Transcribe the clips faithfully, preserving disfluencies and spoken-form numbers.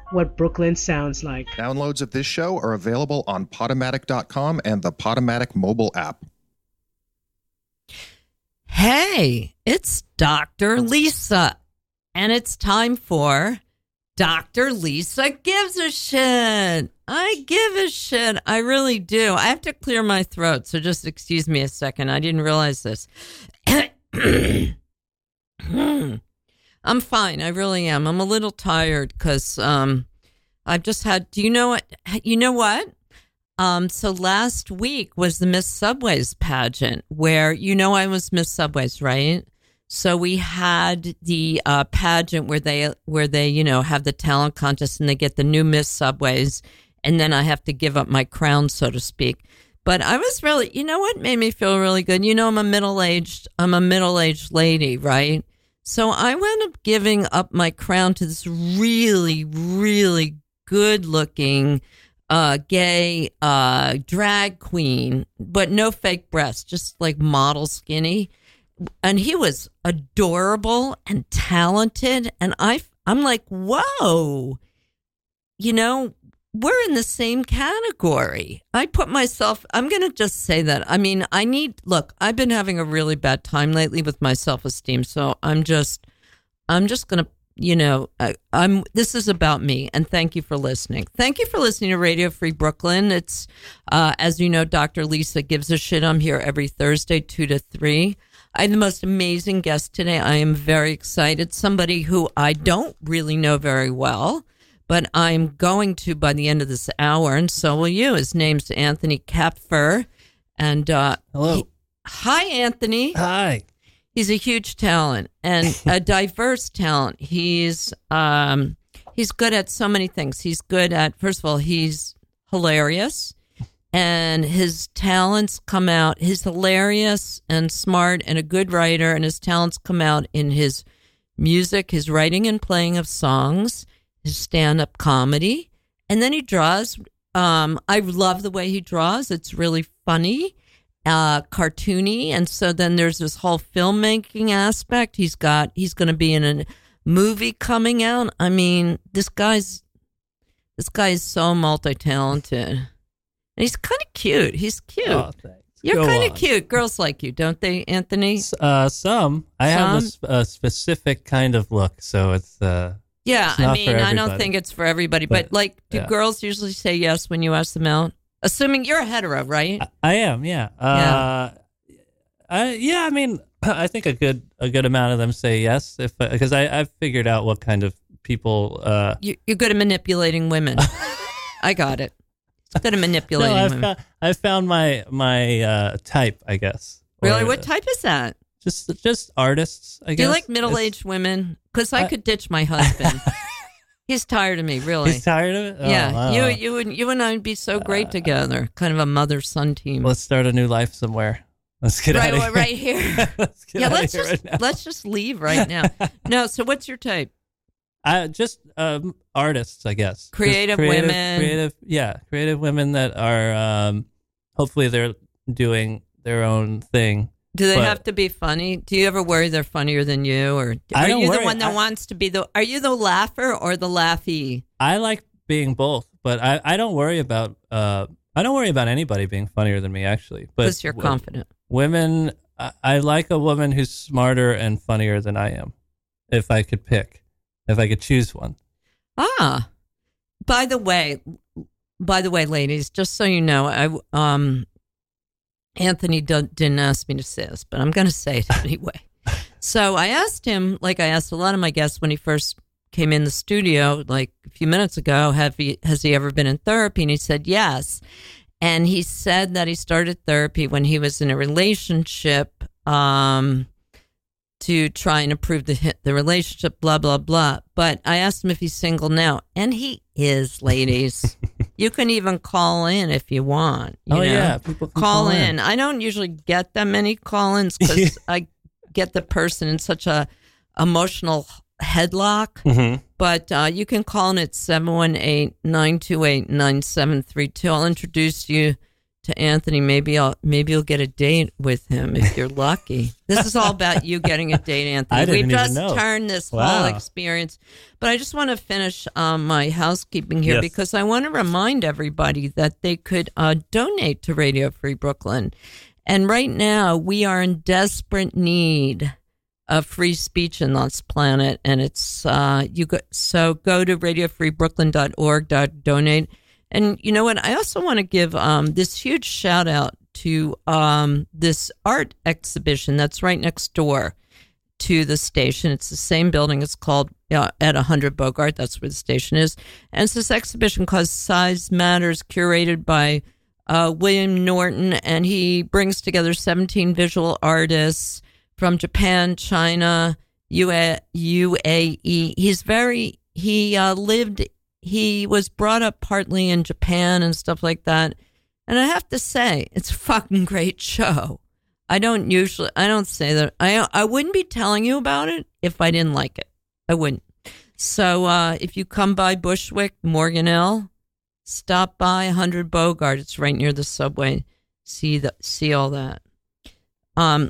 what Brooklyn sounds like. Downloads of this show are available on Podomatic dot com and the Podomatic mobile app. Hey, it's Doctor Lisa, and it's time for Doctor Lisa Gives a Shit. I give a shit. I really do. I have to clear my throat, so just excuse me a second. I didn't realize this. I'm fine. I really am. I'm a little tired because um, I've just had, do you know what? You know what? Um, so last week was the Miss Subways pageant where, you know, I was Miss Subways, right? So we had the uh, pageant where they, where they, you know, have the talent contest and they get the new Miss Subways. And then I have to give up my crown, so to speak. But I was really, you know what made me feel really good? You know, I'm a middle-aged, I'm a middle-aged lady, right? So I wound up giving up my crown to this really, really good-looking uh, gay uh, drag queen, but no fake breasts, just like model skinny. And he was adorable and talented. And I, I'm like, whoa, you know, we're in the same category. I put myself, I'm going to just say that. I mean, I need, look, I've been having a really bad time lately with my self-esteem. So I'm just, I'm just going to, you know, I, I'm, this is about me. And thank you for listening. Thank you for listening to Radio Free Brooklyn. It's, uh, as you know, Doctor Lisa Gives a Shit. I'm here every Thursday, two to three. I have the most amazing guest today. I am very excited. Somebody who I don't really know very well, but I'm going to by the end of this hour, and so will you. His name's Anthony Kapfer. And uh, hello. He, hi, Anthony. Hi. He's a huge talent and a diverse talent. He's um, he's good at so many things. He's good at, first of all, he's hilarious, and his talents come out. He's hilarious and smart and a good writer, and his talents come out in his music, his writing and playing of songs, his stand-up comedy, and then he draws. Um, I love the way he draws. It's really funny, uh, cartoony, and so then there's this whole filmmaking aspect. He's got. He's going to be in a movie coming out. I mean, this guy's this guy is so multi-talented, and he's kind of cute. He's cute. Oh, thanks. You're Go kind of on. cute. Girls like you, don't they, Anthony? Uh, some. I have a, Some? sp- a specific kind of look, so it's. Uh, Yeah, It's I not mean, for I don't everybody. think it's for everybody, but, But, like, do yeah. girls usually say yes when you ask them out? Assuming you're a hetero, right? I, I am, yeah. Uh, I, yeah, I mean, I think a good a good amount of them say yes, if because I I've figured out what kind of people. Uh, You, you're good at manipulating women. I got it. It's good at no, manipulating I've women. found, I've found my my uh, type, I guess. Really? Or, What type is that? Just just artists, I guess. Do you like middle-aged women? Because I I- could ditch my husband. He's tired of me, really. He's tired of it. Oh, yeah, wow. you you and you and I would be so great together. Kind of a mother-son team. Let's start a new life somewhere. Let's get right, out of well, here. right here. let's get Yeah, out let's of here just right now. let's just leave right now. No, so what's your type? I just um, artists, I guess. Just Creative women. Creative, yeah, creative women that are um, hopefully they're doing their own thing. Do they But- have to be funny? Do you ever worry they're funnier than you, or are I don't you the worry. one that I- wants to be the? Are you the laugher or the laughy? I like being both, but I, I don't worry about uh, I don't worry about anybody being funnier than me actually. But Because you're w- confident. women, I, I like a woman who's smarter and funnier than I am. If I could pick, if I could choose one. Ah, by the way, by the way, ladies, just so you know, I um, Anthony d- didn't ask me to say this, but I'm going to say it anyway. So I asked him, like I asked a lot of my guests when he first came in the studio, like a few minutes ago, have he has he ever been in therapy? And he said yes. And he said that he started therapy when he was in a relationship um, to try and improve the the relationship, blah, blah, blah. But I asked him if he's single now, and he is, ladies. You can even call in if you want. You oh know? yeah, people can Call, call in. I don't usually get that many call-ins because I get the person in such a emotional headlock. Mm-hmm. But uh, you can call in at seven one eight, nine two eight, nine seven three two. I'll introduce you to Anthony. Maybe I'll maybe you'll get a date with him if you're lucky. This is all about you getting a date, Anthony. I didn't We've just even know. turned this Wow. whole experience. But I just want to finish um, my housekeeping here Yes. because I want to remind everybody that they could uh, donate to Radio Free Brooklyn. And right now we are in desperate need of free speech in this planet. And it's uh, you go, so go to radio free brooklyn dot org dot donate. And you know what? I also want to give um, this huge shout out to um, this art exhibition that's right next door to the station. It's the same building. It's called uh, at one hundred Bogart. That's where the station is. And it's this exhibition called Size Matters, curated by uh, William Norton. And he brings together seventeen visual artists from Japan, China, U A E. He's very, he uh, lived He was brought up partly in Japan and stuff like that. And I have to say, it's a fucking great show. I don't usually, I don't say that. I I wouldn't be telling you about it if I didn't like it. I wouldn't. So uh, if you come by Bushwick, Morganell, stop by one hundred Bogart. It's right near the subway. See the see all that. Um.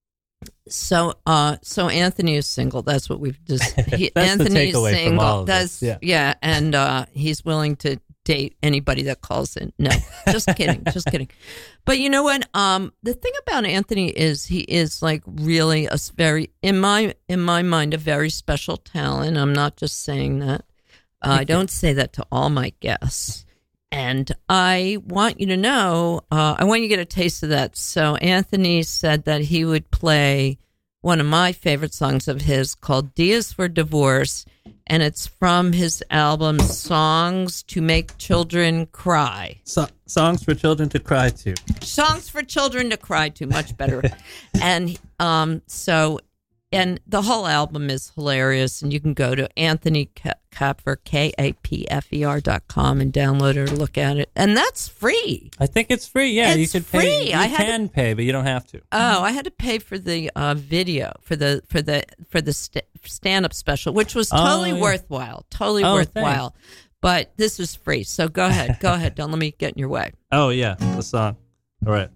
So, uh, so Anthony is single. That's what we've just. He, That's Anthony the takeaway is from single. all of That's this. Yeah. yeah, and uh, he's willing to date anybody that calls in. No, just kidding, just kidding. But you know what? Um, the thing about Anthony is he is like really a s- very in my in my mind a very special talent. I'm not just saying that. Uh, I don't say that to all my guests. And I want you to know, uh, I want you to get a taste of that. So Anthony said that he would play one of my favorite songs of his called D is for Divorce. And it's from his album Songs to Make Children Cry. So- songs for children to cry to. Songs for Children to Cry to, much better. and um, so, and the whole album is hilarious. And you can go to Anthony Kapfer, K A P F E R dot com and download it or look at it. And that's free. I think it's free. Yeah, It's you could free. pay. You I had can pay, but you don't have to. Oh, I had to pay for the uh, video for the for the for the st- stand up special, which was totally Oh, yeah. worthwhile. Totally Oh, worthwhile. But this is free, so go ahead, go ahead. Don't let me get in your way. Oh yeah, the song. All right.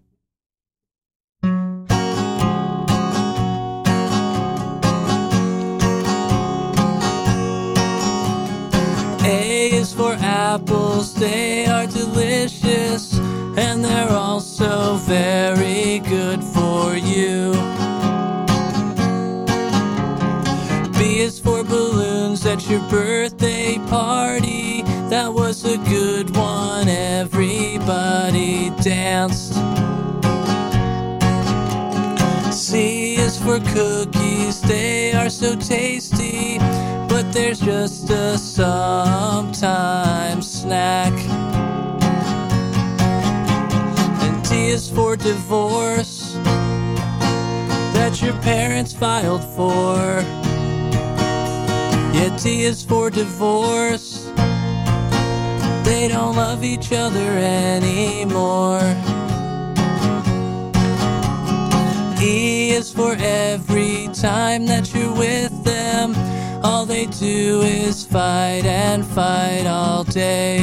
A is for apples, they are delicious, and they're also very good for you. B is for balloons at your birthday party, that was a good one, everybody danced. C is for cookies, they are so tasty, but there's just a sometimes snack. And D is for divorce, that your parents filed for. Yeah, D is for divorce, they don't love each other anymore. E is for every time that you're with them, all they do is fight and fight all day.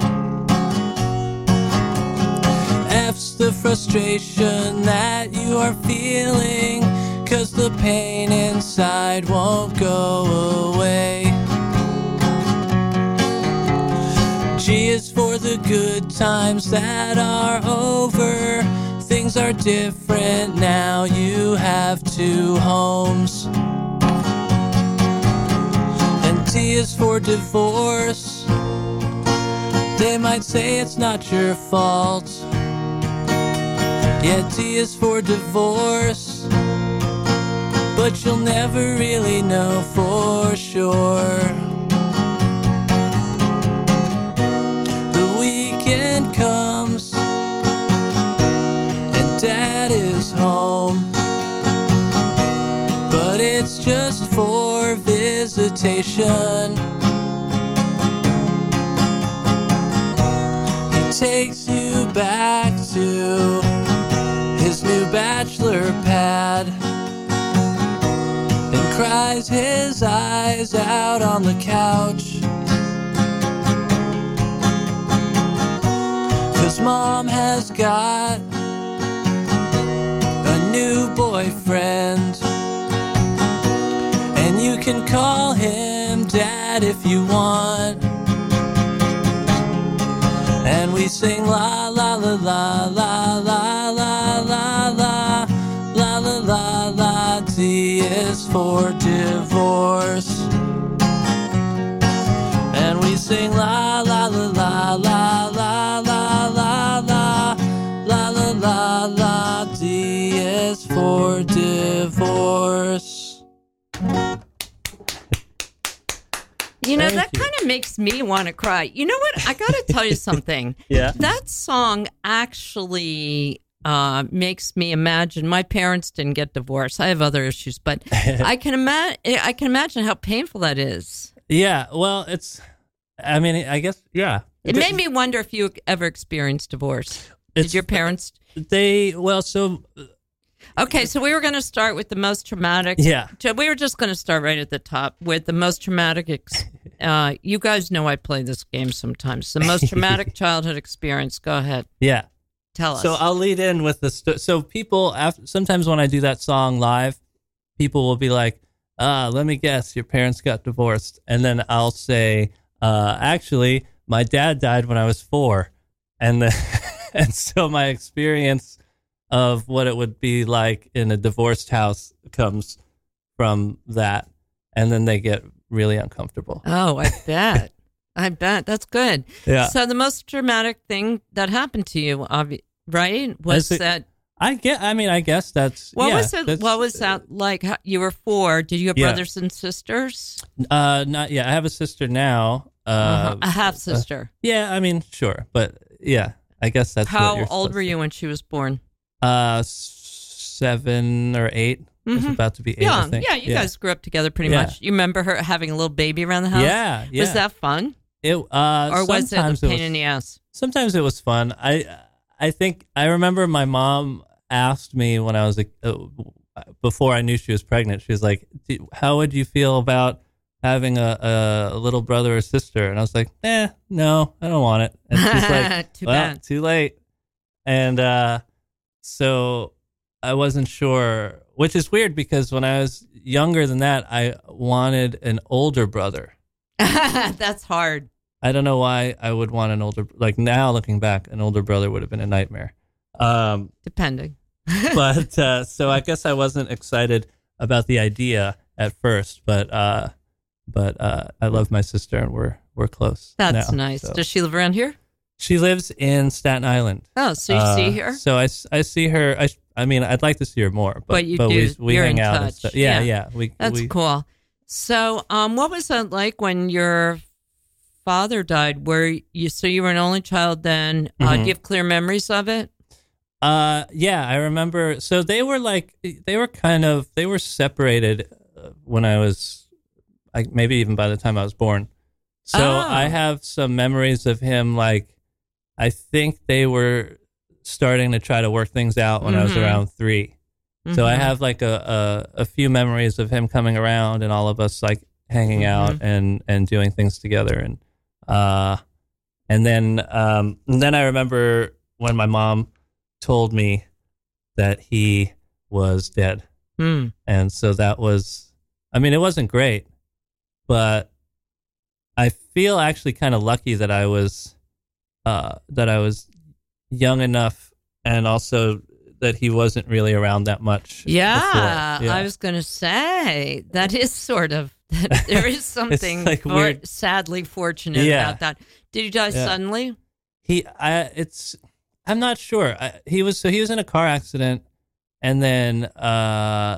F's the frustration that you are feeling, 'cause the pain inside won't go away. G is for the good times that are over, things are different now, you have two homes. T is for divorce, they might say it's not your fault. Yeah, T is for divorce, but you'll never really know for sure. The weekend comes and Dad is home, but it's just for visitation. He takes you back to his new bachelor pad and cries his eyes out on the couch. 'Cause mom has got a new boyfriend. And you can call him Dad if you want. And we sing la la la la la la la la la la la la la. D is for divorce. And we sing la la la la la la la la la la la la la. D is for divorce. You know, Thank that you. kind of makes me want to cry. You know what? I got to tell you something. Yeah. That song actually uh, makes me imagine. My parents didn't get divorced. I have other issues, but I can imagine. I can imagine how painful that is. Yeah, well, it's, I mean, I guess, yeah. It made me wonder if you ever experienced divorce. It's- Did your parents? They, well, so, Okay, so we were going to start with the most traumatic. yeah. We were just going to start right at the top with the most traumatic. Ex- uh, you guys know I play this game sometimes. The most traumatic childhood experience. Go ahead, Yeah. tell us. So I'll lead in with the, st- so people, after, sometimes when I do that song live, people will be like, ah, let me guess, your parents got divorced. And then I'll say, uh, actually, my dad died when I was four. And the, and so my experience of what it would be like in a divorced house comes from that. And then they get really uncomfortable. Oh, I bet. I bet. That's good. Yeah. So the most traumatic thing that happened to you, obvi- right, was As a- that, I get, I mean, I guess that's, what yeah, was it, that's- what was that like? How- You were four. Did you have Yeah. brothers and sisters? Uh, not yet. I have a sister now. Uh, Uh-huh. A half-sister. Yeah, I mean, sure, but yeah, I guess that's what How you're old supposed were to- you when she was born? Uh, s- seven or eight. It was Mhm. about to be eight. I Young. think. Yeah, you guys grew up together pretty Yeah. much. You remember her having a little baby around the house? Yeah, yeah. Was that fun? It uh, Or was it a sometimes pain was, in the ass? Sometimes it was fun. I I think I remember my mom asked me when I was a, uh, before I knew she was pregnant. She was like, "Do- "How would you feel about having a, a little brother or sister?" And I was like, "Eh, no, I don't want it." And she's like, Too "Well, bad. too late." And uh, so I wasn't sure, which is weird because when I was younger than that, I wanted an older brother. That's hard. I don't know why I would want an older, like now looking back, an older brother would have been a nightmare. Um, Depending. but uh, so I guess I wasn't excited about the idea at first, but uh, but uh, I love my sister and we're we're close. That's now, nice. so. Does she live around here? She lives in Staten Island. Oh, so you Uh, see her? So I, s- I see her. I, I mean, I'd like to see her more, but, But you do. we we You're hang in out and touch. stuff. Yeah, Yeah. yeah. We That's we, cool. So, um, what was that like when your father died? Were you so you were an only child then? Uh, Mhm. do you have clear memories of it? Uh, yeah, I remember. So they were like, they were kind of, they were separated uh, when I was, like maybe even by the time I was born. So Oh. I have some memories of him. Like, I think they were starting to try to work things out when I was Mhm. around three. So I Mhm. have like a, a a few memories of him coming around and all of us like hanging out Mhm. and and doing things together and uh and then um and then I remember when my mom told me that he was dead. Hmm. And so that was, I mean, it wasn't great, but I feel actually kind of lucky that I was uh that I was young enough and also that he wasn't really around that much. Yeah, before. Yeah. I was going to say that is sort of there is something like for- weird. sadly fortunate Yeah. about that. Did he die Yeah. suddenly? He, I, it's, I'm not sure. I, he was, so he was in a car accident and then, uh,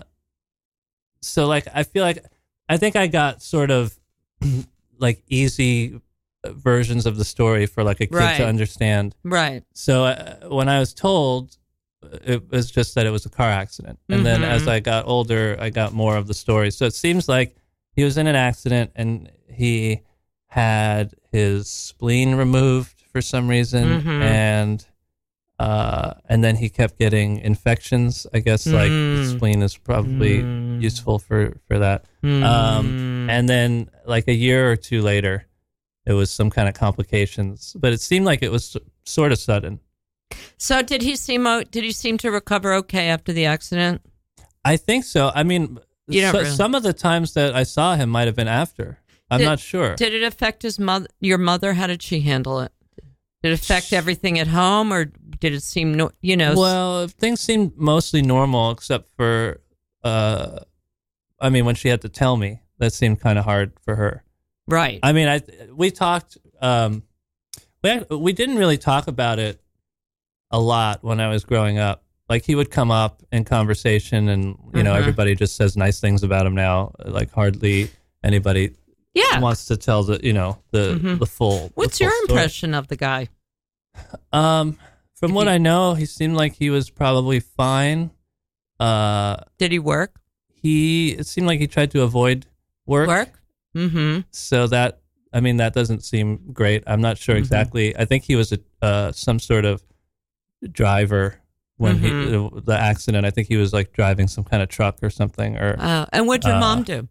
so like, I feel like, I think I got sort of like easy versions of the story for like a kid Right. to understand. Right. So uh, when I was told, it was just that it was a car accident. And then Mhm. as I got older, I got more of the story. So it seems like he was in an accident and he had his spleen removed for some reason. Mhm. And uh, and then he kept getting infections. I guess like the Mm. spleen is probably Mm. useful for, for that. Mm. Um, and then like a year or two later, it was some kind of complications. But it seemed like it was sort of sudden. So did he seem o- did he seem to recover okay after the accident? I think so. I mean, You don't so, really- some of the times that I saw him might have been after. I'm Did- not sure. Did it affect his mother? Your mother? How did she handle it? Did it affect everything at home, or did it seem no? You know, Well, things seemed mostly normal, except for, uh, I mean, when she had to tell me, that seemed kind of hard for her. right? I mean, I we talked. Um, we we didn't really talk about it a lot when I was growing up. Like he would come up in conversation, and you know, Mhm. everybody just says nice things about him now. Like hardly anybody yeah. wants to tell the you know the Mhm. the full. What's the full your story. impression of the guy? Um, from If what you- I know, he seemed like he was probably fine. Uh, Did he work? he it seemed like he tried to avoid work. Work? Mm-hmm. So that I mean that doesn't seem great. I'm not sure Mhm. exactly. I think he was a uh, some sort of driver when he Mm-hmm. uh, the accident. I think he was like driving some kind of truck or something. Or Uh, and what'd your Uh, mom do?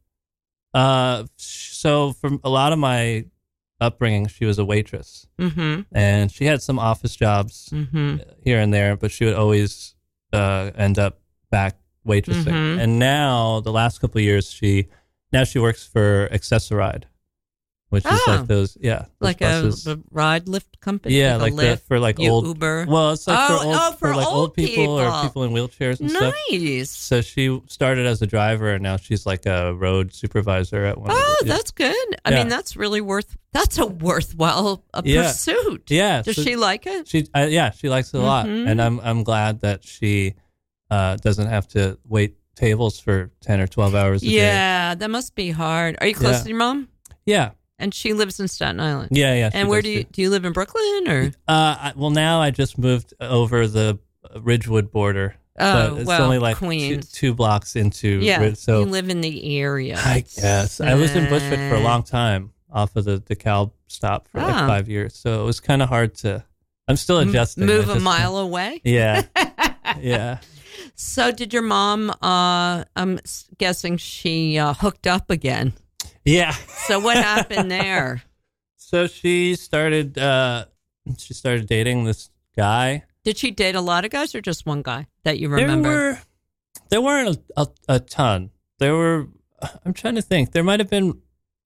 uh, so from a lot of my upbringing, she was a waitress, Mm-hmm. and she had some office jobs Mm-hmm. here and there, but she would always uh, end up back waitressing. Mhm. And now, the last couple of years, she now she works for Accessoride, which is Oh. like those, yeah, those Like a, buses. a ride lift company? yeah, like, like a the, Lyft, for like you old. Uber. Well, it's like Oh, for old, oh, for like old old people, or people. people in wheelchairs and stuff. Nice. So she started as a driver, and now she's like a road supervisor at one. Oh, of the, that's good. I Yeah. mean, that's really worth. That's a worthwhile a Yeah. pursuit. yeah. Does so she like it? She, uh, yeah, she likes it a lot, Mhm. and I'm I'm glad that she uh, doesn't have to wait tables for ten or twelve hours a day. Yeah, that must be hard. Are you close Yeah. to your mom? Yeah, And she lives in Staten Island. yeah, yeah. she And where does do you too. do you live in Brooklyn or? Uh, I, well, now I just moved over the Ridgewood border. Oh, but it's well, only like two, Queens. two blocks into. Yeah, Rid- so you live in the area. I guess I was in Bushwick for a long time, off of the DeKalb stop for like Ah. five years. So it was kind of hard to. I'm still adjusting. Move I a just- mile away. Yeah, yeah. So did your mom? Uh, I'm s- guessing she uh, hooked up again. Yeah. So what happened there? So she started. Uh, she started dating this guy. Did she date a lot of guys or just one guy that you remember? There were, there weren't a, a, a ton. There were. I'm trying to think. There might have been.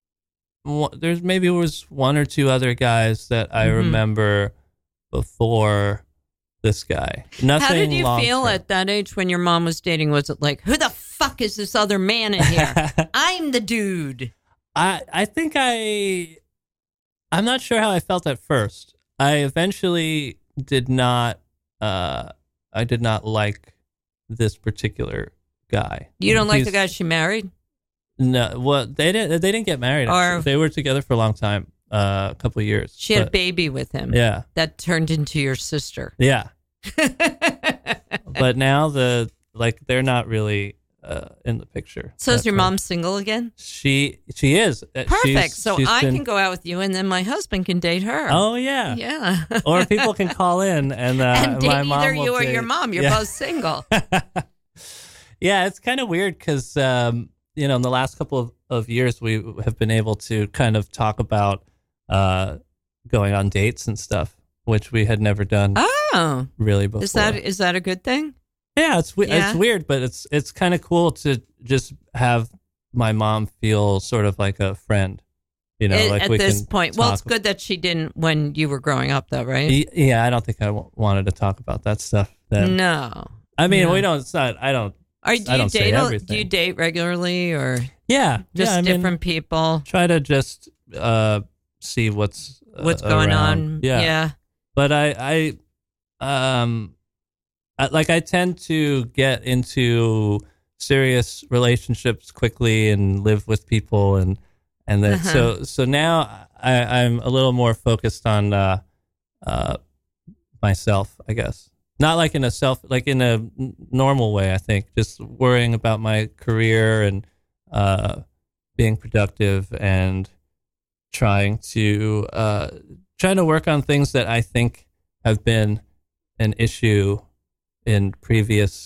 one- There's maybe was one or two other guys that I Mhm. remember before this guy. Nothing. How did you long feel term. at that age when your mom was dating? Was it like, who the fuck is this other man in here? I'm the dude. I I think I I'm not sure how I felt at first. I eventually did not uh I did not like this particular guy. You don't like the He's- guy she married? No, well they didn't they didn't get married. Or- actually. They were together for a long time, uh, a couple of years. She had a But- baby with him Yeah. that turned into your sister. Yeah. But now the like they're not really uh in the picture. So is That's your right. mom single again? She she is. Uh, Perfect. she's- so she's I been- can go out with you and then my husband can date her. Oh yeah. Yeah. Or people can call in and, uh, and date my mom either will you or date- your mom. You're yeah. both single. Yeah, it's kind of weird because um, you know in the last couple of, of years we have been able to kind of talk about uh, going on dates and stuff, which we had never done Oh. really before. Is that is that a good thing? yeah, it's we- Yeah. it's weird, but it's it's kind of cool to just have my mom feel sort of like a friend. You know, At- like at we this can point. Well, it's talk- good that she didn't when you were growing up, though, right? Y- Yeah, I don't think I w- wanted to talk about that stuff then. No. I mean, No. we don't. It's not. I don't. Are, do I you don't say date? a- everything. Do you date regularly or Yeah, just yeah, I mean, different people? try to just uh, see what's uh, What's going around. on? Yeah. Yeah. But I, I, um, I, like I tend to get into serious relationships quickly and live with people, and and then Uh-huh. so so now I, I'm a little more focused on uh, uh, myself, I guess. Not like in a self, like in a n- normal way. I think just worrying about my career and uh, being productive and trying to uh, trying to work on things that I think have been an issue in previous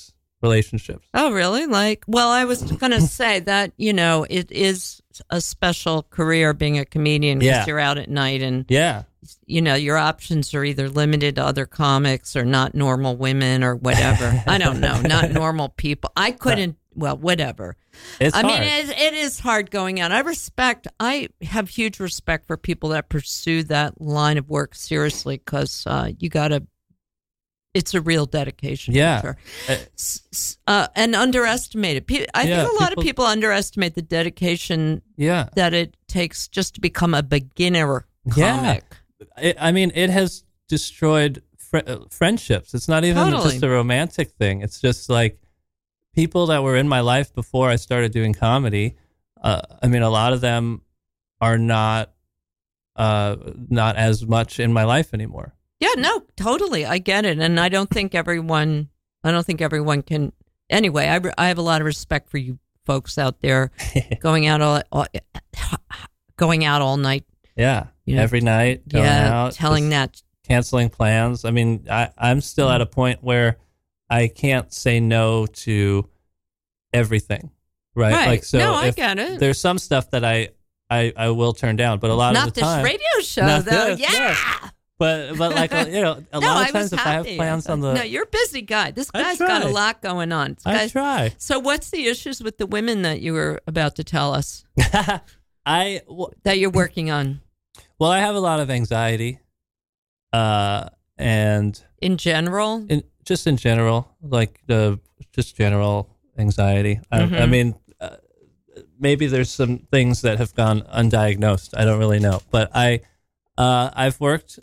relationships. Oh, really? Like, well, I was going to say that, you know, it is a special career being a comedian because Yeah. you're out at night and, Yeah. you know, your options are either limited to other comics or not normal women or whatever. I don't know, not normal people. I couldn't, well, whatever. It's I hard. mean, it, it is hard going out. I respect, I have huge respect for people that pursue that line of work seriously because uh, you got to, it's a real dedication. Yeah. For sure. Uh, S- s- uh, and underestimated. Pe- I Yeah, think a lot people- of people underestimate the dedication yeah. that it takes just to become a beginner Yeah. comic. It, I mean, it has destroyed fr- uh, friendships. It's not even Totally. just a romantic thing. It's just like people that were in my life before I started doing comedy. Uh, I mean, a lot of them are not uh, not as much in my life anymore. Yeah, no, totally. I get it. And I don't think everyone, I don't think everyone can. Anyway, I, I have a lot of respect for you folks out there going out all, all going out all night. Yeah, You know, every night, going yeah, out, telling just that. canceling plans. I mean, I, I'm still at a point where I can't say no to everything, right? Right. Like, so No, I if get it. there's some stuff that I, I, I will turn down, but a lot Not of the this time, radio show, Not though. this, yeah. yes. but but like you know, a no, lot I of was times if I have happy. plans on the, No, you're a busy guy. This I guy's got a try. lot going on. This I guy's- try. So, what's the issues with the women that you were about to tell us I w- that you're working on well, I have a lot of anxiety, uh, and in general? in just in general, like the just general anxiety. I, I Mhm. mean, uh, maybe there's some things that have gone undiagnosed. I don't really know, but I, uh, I've worked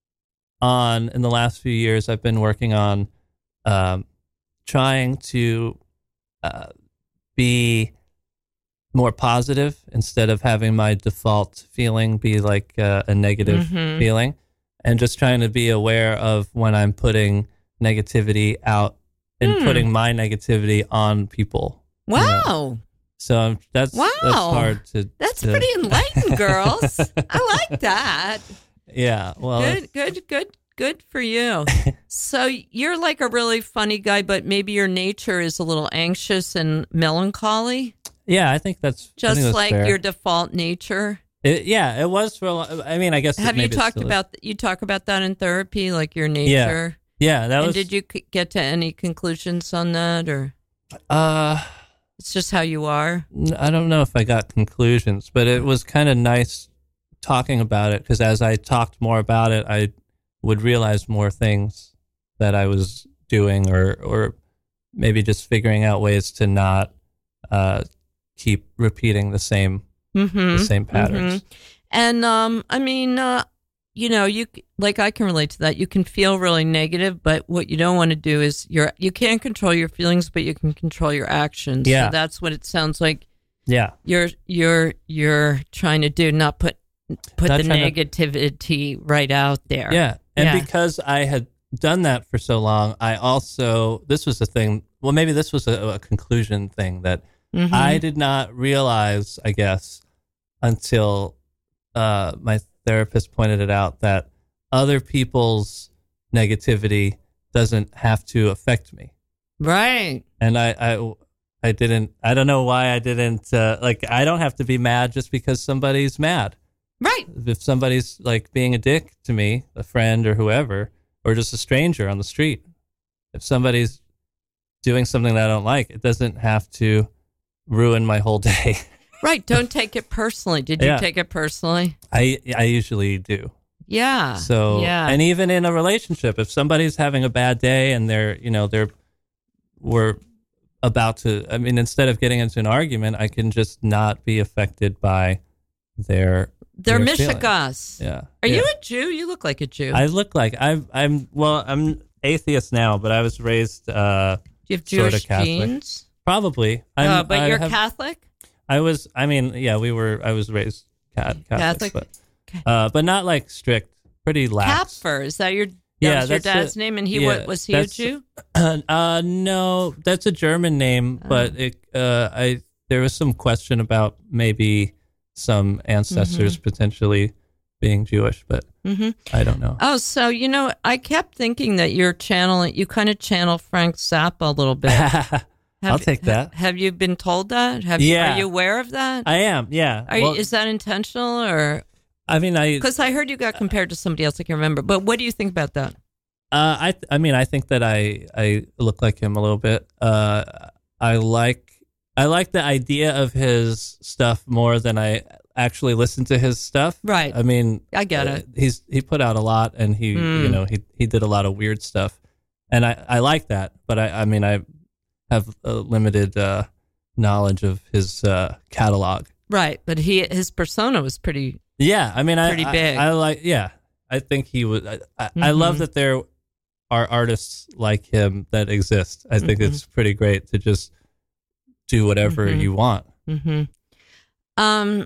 on in the last few years. I've been working on um, trying to uh, be more positive instead of having my default feeling be like uh, a negative Mhm. feeling, and just trying to be aware of when I'm putting negativity out and Hmm. putting my negativity on people. you know. Wow. So um, that's Wow. that's hard to. That's to- pretty enlightened, girls. I like that. Yeah. Well. Good, good, good, good for you. So you're like a really funny guy, but maybe your nature is a little anxious and melancholy, Yeah, I think that's I just think that's like fair. your default nature. It, yeah, it was for. A lo- I mean, I guess. it- Have you maybe it talked still is. about you talk about that in therapy, like your nature? Yeah, that And was. did you c- get to any conclusions on that, or Uh, it's just how you are? n- I don't know if I got conclusions, but it was kind of nice talking about it because as I talked more about it, I would realize more things that I was doing, or or maybe just figuring out ways to not uh, keep repeating the same Mm-hmm. the same patterns. And um, I mean, uh, you know, you c- like I can relate to that. You can feel really negative, but what you don't want to do is you're you can't control your feelings, but you can control your actions. Yeah. So that's what it sounds like. Yeah, You're you're you're trying to do, not put put Not the trying to- negativity right out there. yeah, and Yeah. because I had done that for so long, I also this was a thing. Well, maybe this was a, a conclusion thing that Mhm. I did not realize, I guess, until uh, my therapist pointed it out that other people's negativity doesn't have to affect me. Right. And I, I, I didn't, I don't know why I didn't, uh, like, I don't have to be mad just because somebody's mad. Right. If somebody's like being a dick to me, a friend or whoever, or just a stranger on the street, if somebody's doing something that I don't like, it doesn't have to ruin my whole day. Right. Don't take it personally. Did you Yeah. take it personally? I I usually do. Yeah. So yeah. and even in a relationship, if somebody's having a bad day and they're you know they're we're about to, I mean, instead of getting into an argument, I can just not be affected by their They're their feelings. Michigas. Yeah. Are yeah. you a Jew? You look like a Jew. I look like I'm I'm well I'm atheist now, but I was raised uh Do you have sorta Jewish Catholic. genes? probably. I'm, Uh, but I you're have- Catholic? I was. I mean, yeah, we were. I was raised cat, Catholic, Catholic? but Okay. uh, but not like strict. Pretty lax. Kapfer. Is that your, that Yeah, was your that's dad's the- name? And he yeah, what, was he a that's- Jew? uh, no, that's a German name, Oh. but it. Uh, I there was some question about maybe some ancestors Mm-hmm. potentially being Jewish, but Mm-hmm. I don't know. Oh, so, you know, I kept thinking that you're channeling, you kind of channel Frank Zappa a little bit. Have, I'll take that. Have you been told that? Have Yeah. you, are you aware of that? I am, yeah. Are Well, you, is that intentional or? I mean, I Because I heard you got compared to somebody else. I can't remember. But what do you think about that? Uh, I th- I mean, I think that I, I look like him a little bit. Uh, I like I like the idea of his stuff more than I actually listen to his stuff. Right. I mean, I get uh, it. He's he put out a lot, and he Mm. you know he he did a lot of weird stuff, and I, I like that. But I, I mean, I have a limited uh, knowledge of his uh, catalog. Right. But he his persona was pretty. Yeah, I mean, Pretty I, big. I I like yeah. I think he was. I, I, I love Mhm. that there are artists like him that exist. I think Mhm. it's pretty great to just do whatever Mhm. you want. Mm-hmm. Um.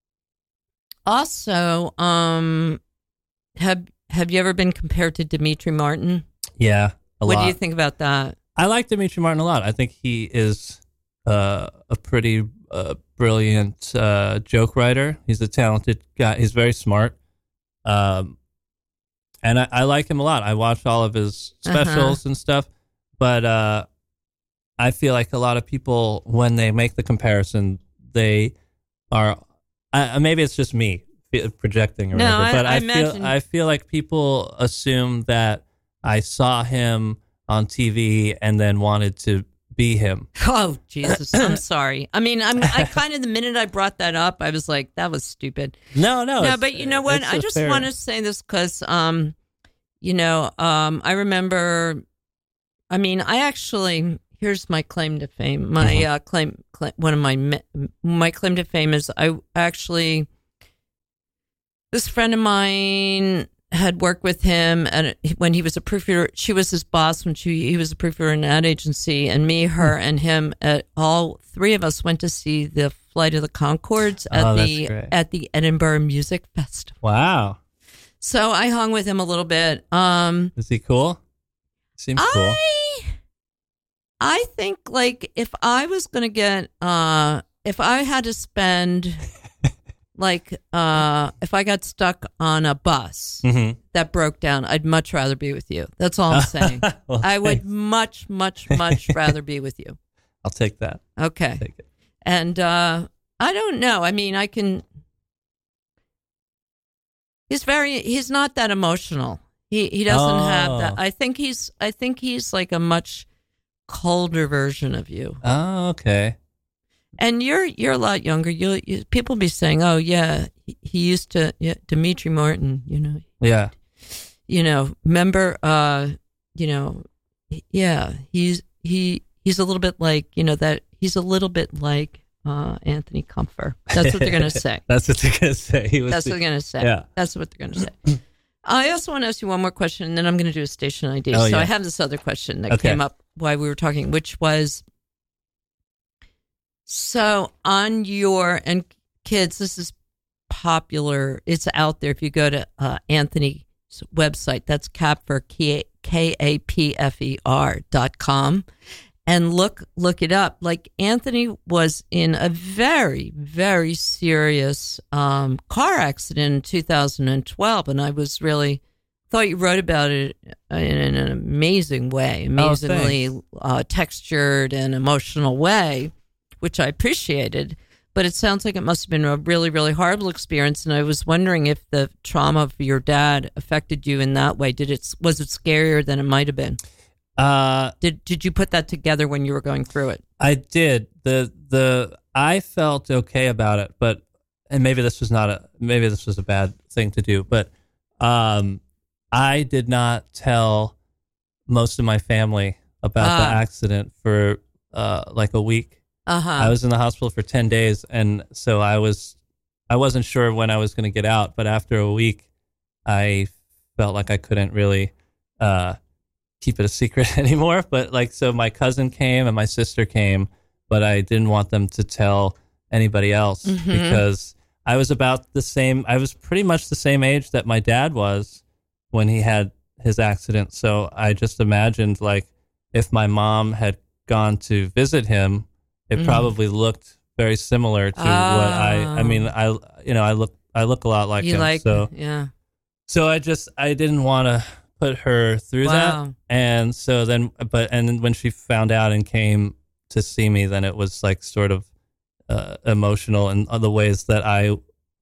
Also, um, have have you ever been compared to Dimitri Martin? Yeah, a what lot. do you think about that? I like Dimitri Martin a lot. I think he is uh, a pretty uh, brilliant uh, joke writer. He's a talented guy. He's very smart. Um, and I, I like him a lot. I watch all of his specials and stuff. But uh, I feel like a lot of people, when they make the comparison, they are. I, maybe it's just me projecting or No, whatever. I- But I I, imagine- feel I feel like people assume that I saw him on T V and then wanted to be him. Oh Jesus! I'm sorry. I mean, I'm. I kind of the minute I brought that up, I was like, that was stupid. No, no, No, it's- but you know what? it's I a just fair- want to say this because, um, you know, um, I remember. I mean, I actually here's my claim to fame. My Mhm. uh, claim, claim, one of my me- my claim to fame is I actually. This friend of mine had worked with him and when he was a proofreader. She was his boss when she he was a proofreader in an ad agency, and me, her, and him. At all three of us went to see the Flight of the Conchords at Oh, that's the great. at the Edinburgh Music Festival. Wow. So I hung with him a little bit. Um, Is he cool? Seems cool. I I think like if I was gonna get uh if I had to spend like uh if I got stuck on a bus Mm-hmm. that broke down, I'd much rather be with you. That's all I'm saying. Well, I would thanks. much, much, much rather be with you. I'll take that. Okay. Take it. And uh I don't know. I mean, I can he's very he's not that emotional. He he doesn't have that. Oh. I think he's I think he's like a much colder version of you. Oh, okay. And you're you're a lot younger. You, you people be saying, "Oh yeah, he, he used to yeah, Dimitri Martin, you know, Yeah. you know, remember uh, you know, yeah, he's he he's a little bit like, you know, that he's a little bit like uh, Anthony Comfer." That's what they're going to say. That's what they're gonna say. He was That's the- what they're going to say. Yeah. That's what they're going to say. I also want to ask you one more question, and then I'm going to do a station I D. Oh, so yeah. I have this other question that Okay. came up while we were talking, which was, so on your, and kids, this is popular. It's out there. If you go to uh, Anthony's website, that's Kapfer, K A P F E R dot com. And look, look it up. Like Anthony was in a very, very serious um, car accident in two thousand twelve, and I was really thought you wrote about it in an amazing way, amazingly uh, textured and emotional way, which I appreciated. But it sounds like it must have been a really, really horrible experience, and I was wondering if the trauma of your dad affected you in that way. Did it? Was it scarier than it might have been? Uh, Did Did you put that together when you were going through it? I did. The the I felt okay about it, but and maybe this was not a maybe this was a bad thing to do, but um, I did not tell most of my family about the Ah. accident for uh like a week. Uh huh. I was in the hospital for ten days, and so I was I wasn't sure when I was going to get out, but after a week, I felt like I couldn't really uh keep it a secret anymore. But like, so my cousin came and my sister came, but I didn't want them to tell anybody else Mhm. because I was about the same, I was pretty much the same age that my dad was when he had his accident. So I just imagined like if my mom had gone to visit him, it Mhm. probably looked very similar to what I, I mean, I, you know, I look I look a lot like You him. like, so yeah. so I just I didn't want to put her through Wow. that. And so then, but and then when she found out and came to see me, then it was like sort of uh, emotional in other ways that I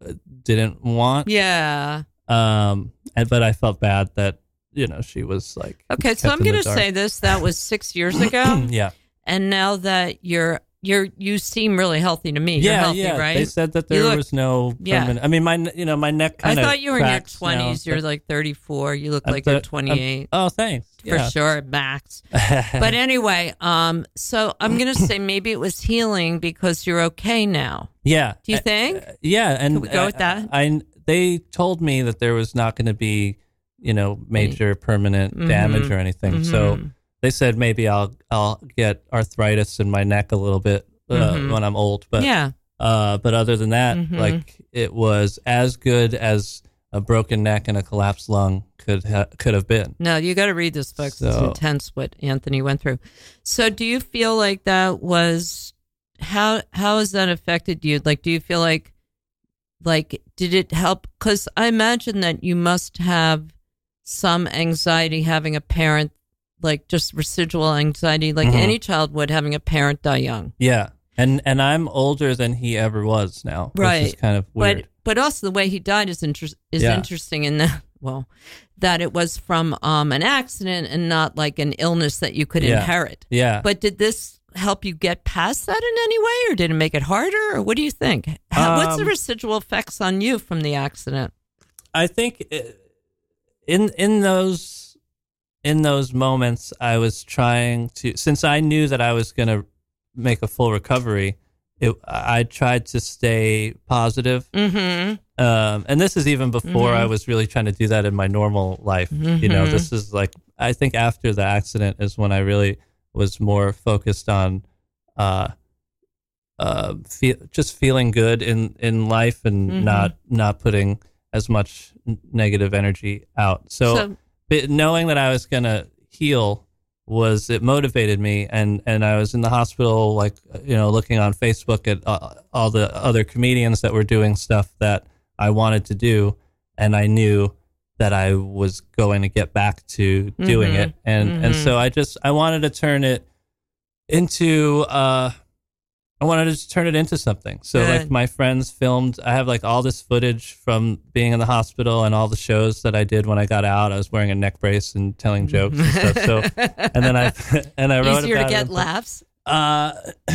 didn't want. Yeah. Um, and but I felt bad that, you know, she was like, Okay, so kept I'm in going the to dark. say this. That was six years ago. yeah. And now that you're, you're, you seem really healthy to me. Yeah, you're healthy, yeah. right? They said that You there look- was no Yeah. permanent. I mean, my you know my neck I kind of. thought you were in your twenties. You're like thirty-four. You look like you're twenty-eight. Oh, thanks. For Yeah. sure, max. But anyway, um, so I'm going to say maybe it was healing because you're okay now. yeah. Do you Uh, think? uh, yeah, and Can we go I- with that? I, they told me that there was not going to be, you know, major permanent Mhm. damage or anything. So Mhm. they said maybe I'll I'll get arthritis in my neck a little bit uh, Mhm. when I'm old, but yeah. uh, but other than that, Mhm. like it was as good as a broken neck and a collapsed lung could ha- could have been. No, you got to read this book. It's So- intense what Anthony went through. So, do you feel like that was how how has that affected you? Like, do you feel like like did it help? Because I imagine that you must have some anxiety having a parent, like just residual anxiety, like Mhm. any child would having a parent die young. Yeah, and and I'm older than he ever was now, Right. which is kind of weird. But but also the way he died is inter- is Yeah. interesting in that well that it was from um, an accident and not like an illness that you could Yeah. inherit. yeah, But did this help you get past that in any way, or did it make it harder, or what do you think? How, what's the Um, residual effects on you from the accident? I think it, in in those in those moments, I was trying to, since I knew that I was going to make a full recovery, it, I tried to stay positive. Mm-hmm. Um, and this is even before Mhm. I was really trying to do that in my normal life. You know, Mhm. this is like, I think after the accident is when I really was more focused on uh, uh, feel, just feeling good in, in life and Mhm. not not putting as much n- negative energy out. So, So, but knowing that I was going to heal was, it motivated me. And, and I was in the hospital, like, you know, looking on Facebook at uh, all the other comedians that were doing stuff that I wanted to do. And I knew that I was going to get back to doing Mhm. it. And, and Mhm. so I just, I wanted to turn it into, uh, I wanted to just turn it into something. So Good. like my friends filmed, I have like all this footage from being in the hospital and all the shows that I did when I got out. I was wearing a neck brace and telling jokes and stuff. So, and then I, and I wrote easier to about get it. laughs. Uh,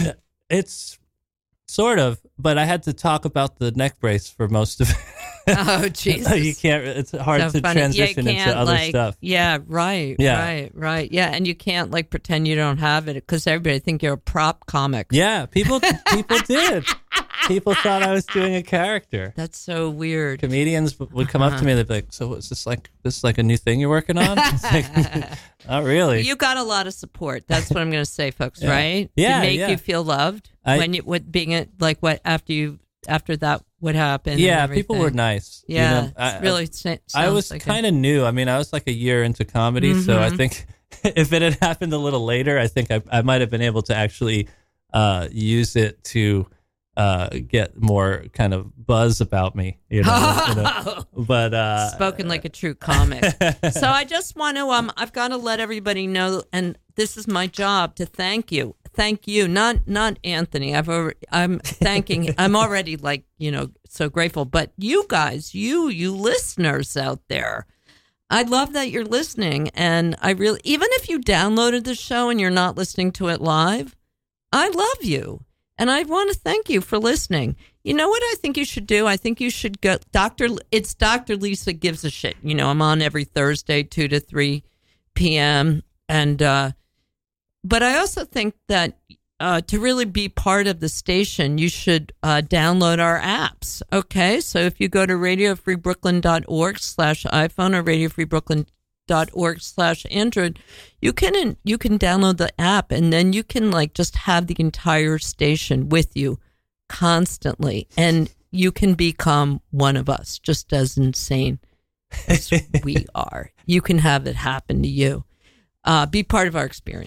it's sort of, but I had to talk about the neck brace for most of it. Oh, Jesus. You can't, it's hard So to funny. Yeah, you transition into can't, other like- stuff. Yeah, right. Yeah. Right, right. Yeah, and you can't like pretend you don't have it because everybody think you're a prop comic. Yeah, people, people did. People thought I was doing a character. That's so weird. Comedians would come up to me. They'd be like, "So is this like this is like a new thing you're working on?" It's like, not really. You got a lot of support. That's what I'm going to say, folks. Yeah. Right? Yeah, To make yeah. you feel loved I- when you what being it like what after you after that what happened. yeah, and people were everything. nice. you Yeah, know? it's I, really. sa- I sounds was like kind of new. I mean, I was like a year into comedy, so I Mhm. think if it had happened a little later, I think I, I might have been able to actually uh, use it to uh, get more kind of buzz about me. You know, you know? a, But uh, spoken like a true comic. So I just want to um I've got to let everybody know, and this is my job to thank you. Thank you, not not Anthony. I've already, I'm thanking. I'm already like you know so grateful. But you guys, you you listeners out there, I love that you're listening, and I really even if you downloaded the show and you're not listening to it live, I love you, and I want to thank you for listening. You know what I think you should do? I think you should go, Doctor It's Doctor Lisa Gives a Shit. You know, I'm on every Thursday, two to three p.m. And, uh, but I also think that uh, to really be part of the station, you should uh, download our apps. Okay. So if you go to radiofreebrooklyn.org slash iPhone or radiofreebrooklyn.org slash Android, you can, you can download the app and then you can like just have the entire station with you constantly, and you can become one of us, just as insane as we are. You can have it happen to you. Uh, be part of our experience.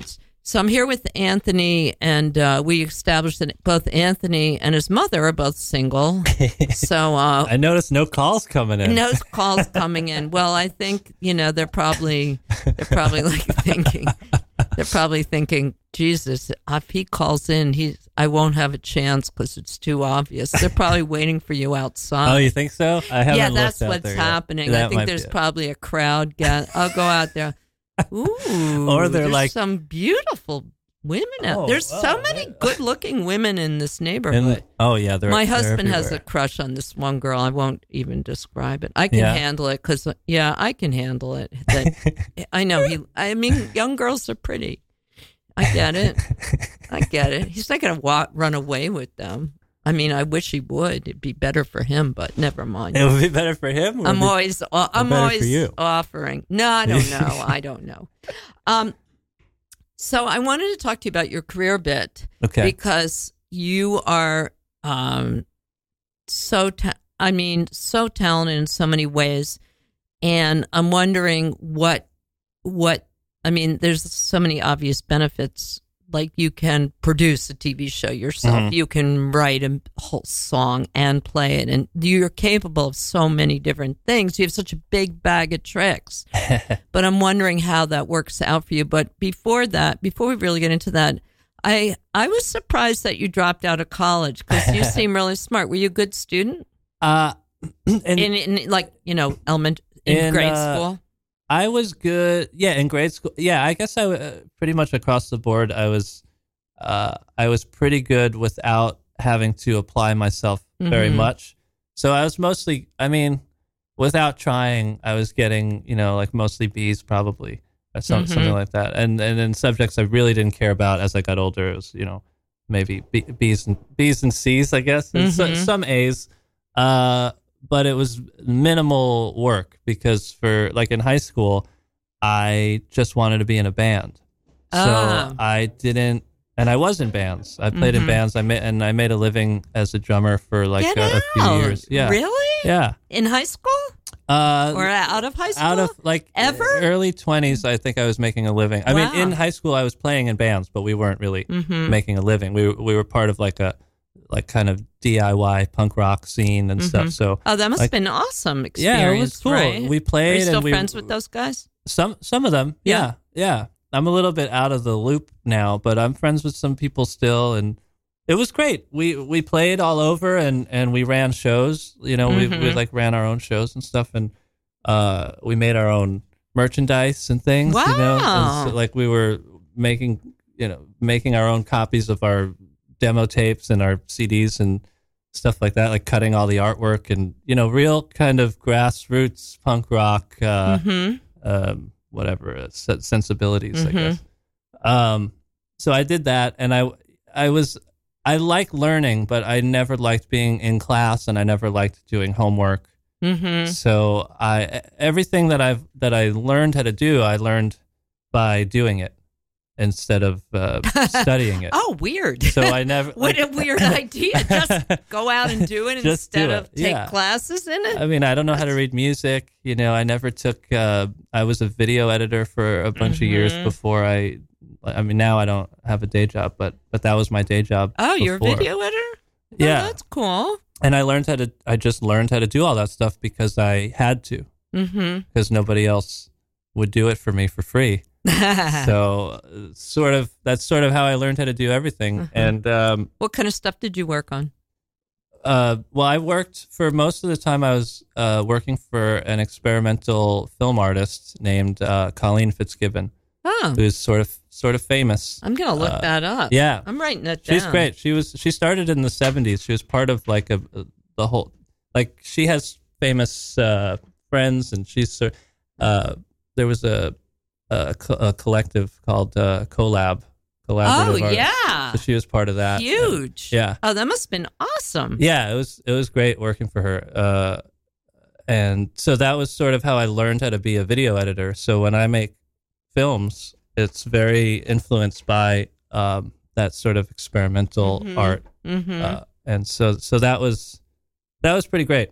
So I'm here with Anthony, and uh, we established that both Anthony and his mother are both single. So uh, I noticed no calls coming in. no calls coming in. Well, I think you know they're probably they're probably like thinking they're probably thinking, Jesus, if he calls in, he's I won't have a chance because it's too obvious. They're probably waiting for you outside. Oh, you think so? I haven't. Yeah, looked that's out what's there yet. happening. That I think might there's be it. probably a crowd. Get, I'll go out there. Ooh, Or they're there's like- some beautiful women out. Oh, There's so wow. many good-looking women in this neighborhood. And- oh yeah, they're, My they're husband has a everywhere. crush on this one girl. I won't even describe it. I can Yeah. handle it because, yeah, I can handle it. That- I know he. I mean, young girls are pretty. I get it. I get it. He's not going to wa- run away with them. I mean, I wish he would. It'd be better for him, but never mind. It would be better for him. or I'm be- always, uh, I'm better for always you? offering. No, I don't know. I don't know. Um, so I wanted to talk to you about your career a bit okay. because you are um, so. Ta- I mean, so talented in so many ways, and I'm wondering what, what. I mean, there's so many obvious benefits. Like you can produce a T V show yourself. Mhm. You can write a whole song and play it. And you're capable of so many different things. You have such a big bag of tricks. But I'm wondering how that works out for you. But before that, before we really get into that, I I was surprised that you dropped out of college because you seem really smart. Were you a good student? uh, and In, in like, you know, element in, In, grade uh, school? I was good. Yeah, in grade school. Yeah, I guess I uh, pretty much across the board. I was, uh, I was pretty good without having to apply myself very Mhm. much. So I was mostly. I mean, without trying, I was getting you know like mostly B's probably or some, Mhm. something like that. And and then subjects I really didn't care about as I got older. It was you know maybe B, B's and B's and C's I guess and so, Mhm. some A's. Uh, but it was minimal work because for like in high school, I just wanted to be in a band. So Ah. I didn't, and I was in bands. I played in Mhm. bands. I made, and I made a living as a drummer for like Get a, a few out. years. Yeah. Really? Yeah. In high school? Uh, Or out of high school? out of like Ever? early twenties, I think I was making a living. I mean, Wow. in high school, I was playing in bands, but we weren't really Mhm. making a living. We were- we were part of like a like kind of D I Y punk rock scene and stuff. So Oh, that must like- have been an awesome experience. yeah, it was cool. Right? We played. Are you still and we, friends with those guys? Some some of them, Yeah. yeah, yeah. I'm a little bit out of the loop now, but I'm friends with some people still, and it was great. We we played all over, and, and we ran shows. You know, we we Mhm. like ran our own shows and stuff, and uh, we made our own merchandise and things. You know, Wow. and so, like we were making you know making our own copies of our demo tapes and our C Ds and stuff like that, like cutting all the artwork and you know real kind of grassroots punk rock. Uh, Mm-hmm. um, whatever uh, se- sensibilities, I Mhm. guess. Um, so I did that, and I I was I like learning, but I never liked being in class, and I never liked doing homework. Mm-hmm. So I everything that I've that I learned how to do, I learned by doing it instead of uh, studying it. Oh, weird. So I never. What like- a weird idea. Just go out and do it Just do instead it, of take yeah. classes in it? I mean, I don't know how to read music. You know, I never took. Uh, I was a video editor for a bunch of years Mhm. before I. I mean, now I don't have a day job, but but that was my day job. Oh, you're a before. video editor? Oh, Yeah, that's cool. and I learned how to. I just learned how to do all that stuff because I had to, Mm-hmm. because nobody else would do it for me for free. So, uh, sort of, that's sort of how I learned how to do everything. Uh-huh. And um, What kind of stuff did you work on? Uh, well, I worked for most of the time. I was uh, working for an experimental film artist named uh, Colleen Fitzgibbon, Oh, who's sort of sort of famous. I'm going to look uh, that up. Yeah, I'm writing that down. she's great. She was she started in the seventies. She was part of like a, a the whole like she has famous uh, friends, and she's sort- uh, there was a a, co- a collective called uh, Collab. Collaborative Oh, Artists. yeah. So she was part of that. Huge. Yeah. Oh, that must have been awesome. Yeah, it was it was great working for her. Uh, and so that was sort of how I learned how to be a video editor. So when I make films, it's very influenced by um, that sort of experimental Mhm. art. Mm-hmm. Uh, and so so that was that was pretty great.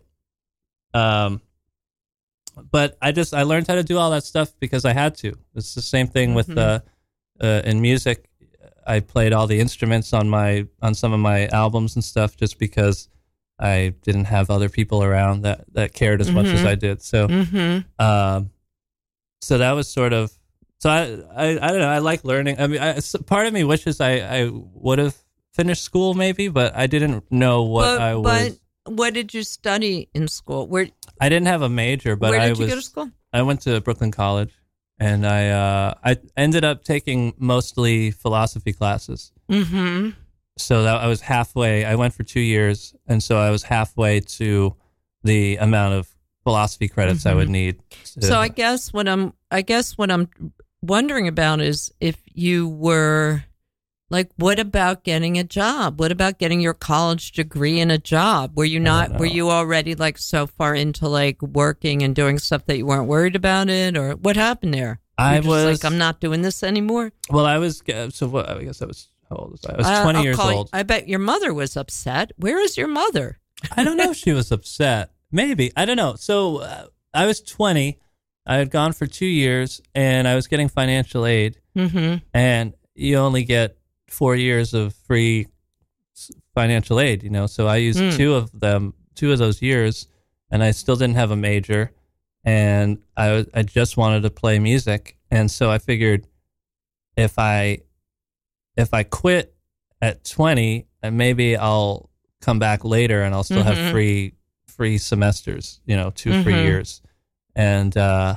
Um, but I just I learned how to do all that stuff because I had to. It's the same thing with Mhm. uh, uh, in music, I played all the instruments on my on some of my albums and stuff, just because I didn't have other people around that, that cared as mm-hmm. much as I did. So, mm-hmm. um, so that was sort of. So I, I, I don't know. I like learning. I mean, I, part of me wishes I, I would have finished school, maybe, but I didn't know what but, I was. But what did you study in school? Where I didn't have a major, but where did I you was. go to school? I went to Brooklyn College, and I, uh, I ended up taking mostly philosophy classes. Mm-hmm. So that I was halfway. I went for two years, and so I was halfway to the amount of philosophy credits mm-hmm. I would need. To, so I guess what I'm. I guess what I'm. wondering about is if you were like, what about getting a job? What about getting your college degree and a job? Were you not, were you already like so far into like working and doing stuff that you weren't worried about it, or what happened there? I just was like, I'm not doing this anymore. Well, I was, so what, I guess I was, how old was I? I was uh, twenty I'll years old. You, I bet your mother was upset. Where is your mother? I don't know if she was upset. Maybe. I don't know. So uh, I was twenty. I had gone for two years, and I was getting financial aid, mm-hmm. and you only get four years of free financial aid, you know. So I used mm. two of them, two of those years, and I still didn't have a major, and I I just wanted to play music, and so I figured if I if I quit at twenty, and maybe I'll come back later, and I'll still mm-hmm. have free free semesters, you know, two mm-hmm. free years. And, uh,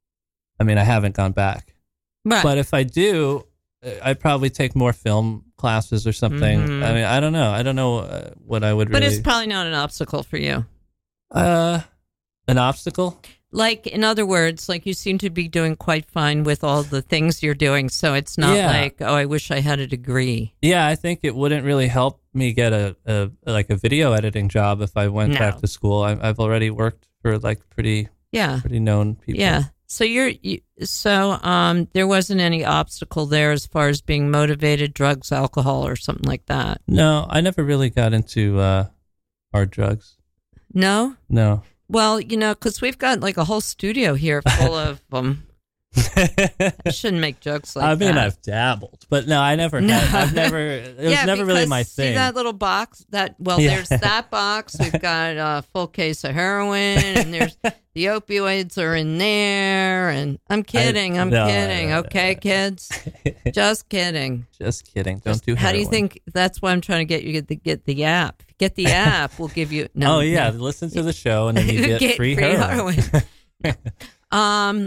I mean, I haven't gone back. Right. But if I do, I'd probably take more film classes or something. Mm-hmm. I mean, I don't know. I don't know uh, what I would but really... But it's probably not an obstacle for you. Uh, an obstacle? Like, in other words, like you seem to be doing quite fine with all the things you're doing. So it's not yeah. like, oh, I wish I had a degree. Yeah, I think it wouldn't really help me get a, a like a video editing job if I went no. back to school. I, I've already worked for like pretty... Yeah. Pretty known people. Yeah. So you're you, so um there wasn't any obstacle there as far as being motivated, drugs, alcohol, or something like that. No, I never really got into uh, hard drugs. No. No. Well, you know, because we've got like a whole studio here full of them. I shouldn't make jokes like that. I mean, that. I've dabbled, but no, I never. No. Had, I've never. It was yeah, never really my thing. See that little box? That well, yeah. There's that box. We've got a full case of heroin, and there's the opioids are in there. And I'm kidding. I, I'm no, kidding. No, no, okay, no. kids, just kidding. Just kidding. Don't just, do. How heroin. do you think? That's why I'm trying to get you to get the, get the app. Get the app. We'll give you. No, oh yeah, no. Listen to the show, and then you get, get free, free heroin. heroin. um.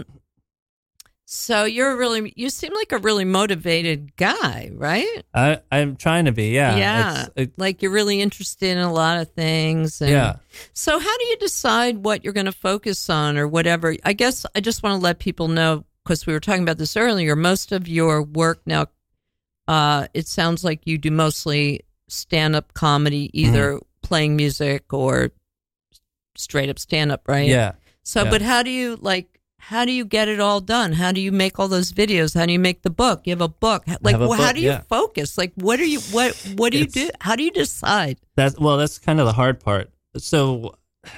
So you're really, you seem like a really motivated guy, right? I, I'm trying to be, yeah. Yeah, it, like you're really interested in a lot of things. And yeah. So how do you decide what you're going to focus on or whatever? I guess I just want to let people know, because we were talking about this earlier, most of your work now, uh, it sounds like you do mostly stand-up comedy, either mm-hmm. playing music or straight up stand-up, right? Yeah. So, yeah. but how do you, like, How do you get it all done? How do you make all those videos? How do you make the book? You have a book. Like, a well, book, how do you yeah. focus? Like, what are you? What What do you do? How do you decide? That's well, that's kind of the hard part. So,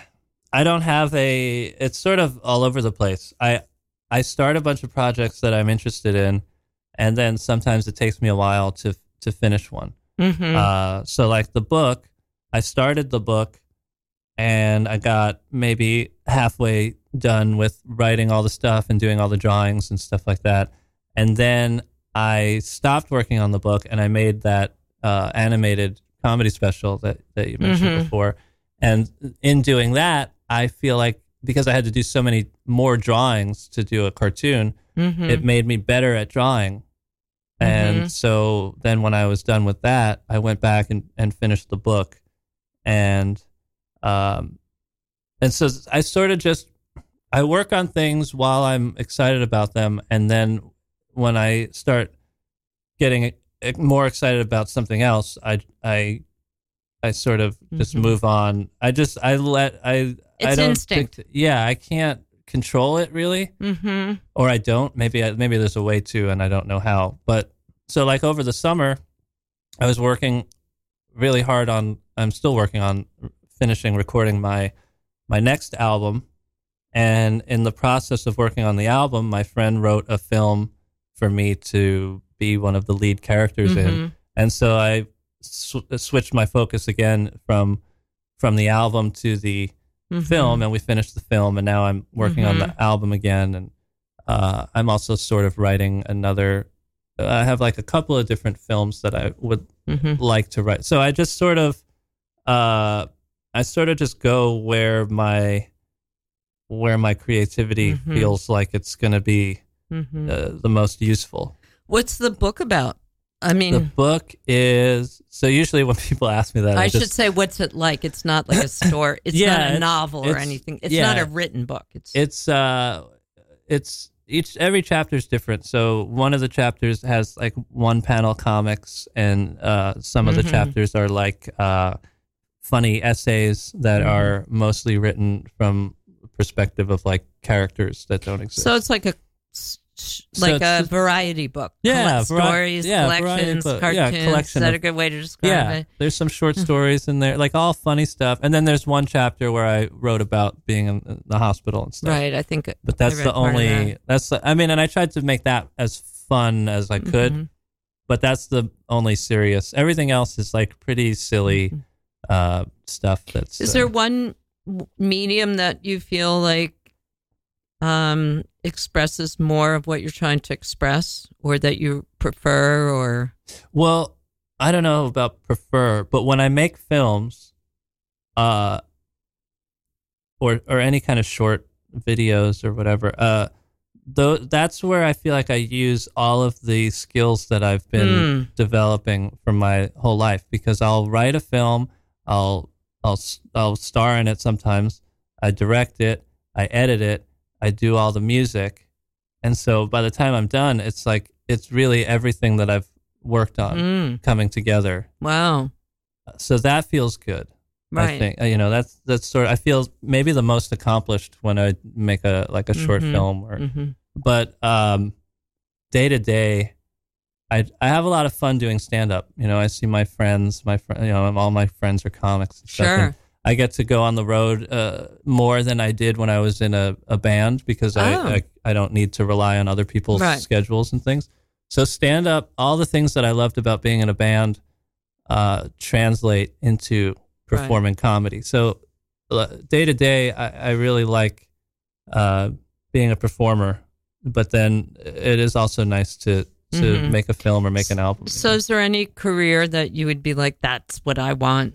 I don't have a. It's sort of all over the place. I I start a bunch of projects that I'm interested in, and then sometimes it takes me a while to to finish one. Mm-hmm. Uh, so, like the book, I started the book, and I got maybe halfway done with writing all the stuff and doing all the drawings and stuff like that. And then I stopped working on the book, and I made that uh, animated comedy special that, that you mentioned mm-hmm. before. And in doing that, I feel like because I had to do so many more drawings to do a cartoon, mm-hmm. it made me better at drawing. And mm-hmm. so then when I was done with that, I went back and, and finished the book. And um, and so I sort of just, I work on things while I'm excited about them. And then when I start getting more excited about something else, I, I, I sort of just mm-hmm. move on. I just, I let, I, it's I don't instinct. think, yeah, I can't control it really. Mm-hmm. Or I don't, maybe, I, maybe there's a way to, and I don't know how. But so like over the summer, I was working really hard on, I'm still working on finishing recording my, my next album. And in the process of working on the album, my friend wrote a film for me to be one of the lead characters Mhm. in. And so I sw- switched my focus again from from the album to the Mhm. film, and we finished the film, and now I'm working on the album again. And uh, I'm also sort of writing another. I have like a couple of different films that I would Mhm. like to write. So I just sort of, uh, I sort of just go where my where my creativity Mhm. feels like it's going to be Mhm. uh, the most useful. What's the book about? I mean, The book is so usually when people ask me that, I, I, should just, say, what's it like? It's not like a story. It's Yeah, not a it's- novel or it's- anything. It's yeah. not a written book. It's it's uh, it's each every chapter is different. So one of the chapters has like one panel comics, and uh, some of the Mhm. chapters are like uh, funny essays that Mhm. are mostly written from the perspective of like characters that don't exist. so it's like a s- s- So like it's a just- variety book. Yeah, Collect vari- stories, yeah, variety collections, book. Yeah, cartoons. collection Is that of- a good way to describe yeah, it? there's some short stories in there, like all funny stuff. And then there's one chapter where I wrote about being in the hospital and stuff. Right. I think. But that's I read the part of only, that. that's, the, I mean, and I tried to make that as fun as I could, Mhm. but that's the only serious. Everything else is like pretty silly uh, stuff. That's, Mm-hmm. Is uh, there one w- medium that you feel like um, expresses more of what you're trying to express, or that you prefer, or well, I don't know about prefer, but when I make films, uh, or or any kind of short videos or whatever, uh, though that's where I feel like I use all of the skills that I've been Mm. developing for my whole life, because I'll write a film, I'll I'll s- I'll star in it sometimes, I direct it, I edit it, I do all the music, and so by the time I'm done, it's like it's really everything that I've worked on Mm. coming together. Wow. So that feels good. Right. I think, you know, that's that's sort of, I feel maybe the most accomplished when I make a like a short Mhm. film, or Mhm. but um, day to day, I I have a lot of fun doing stand up. You know, I see my friends, my friend, you know, all my friends are comics. And stuff, Sure. and I get to go on the road uh, more than I did when I was in a, a band, because I, Oh. I I don't need to rely on other people's Right. schedules and things. So stand up, all the things that I loved about being in a band uh, translate into performing comedy. So uh, day to day, I, I really like uh, being a performer, but then it is also nice to to Mhm. make a film or make an album. So, is there any career that you would be like, that's what I want?